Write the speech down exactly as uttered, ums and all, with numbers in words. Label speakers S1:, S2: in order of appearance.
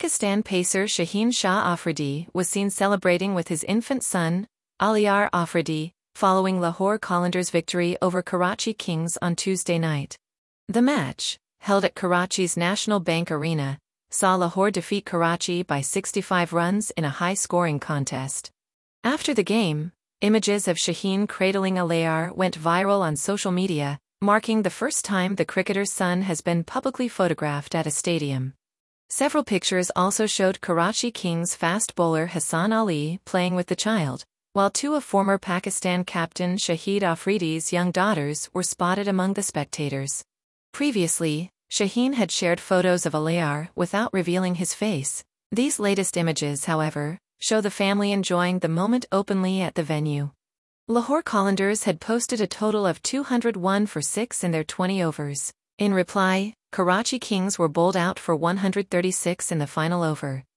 S1: Pakistan pacer Shaheen Shah Afridi was seen celebrating with his infant son, Aliyar Afridi, following Lahore Qalandars' victory over Karachi Kings on Tuesday night. The match, held at Karachi's National Bank Arena, saw Lahore defeat Karachi by sixty-five runs in a high-scoring contest. After the game, images of Shaheen cradling Aliyar went viral on social media, marking the first time the cricketer's son has been publicly photographed at a stadium. Several pictures also showed Karachi Kings fast bowler Hassan Ali playing with the child, while two of former Pakistan captain Shahid Afridi's young daughters were spotted among the spectators. Previously, Shaheen had shared photos of Aliyar without revealing his face. These latest images, however, show the family enjoying the moment openly at the venue. Lahore Qalandars had posted a total of two hundred one for six in their twenty overs. In reply, Karachi Kings were bowled out for one hundred thirty-six in the final over.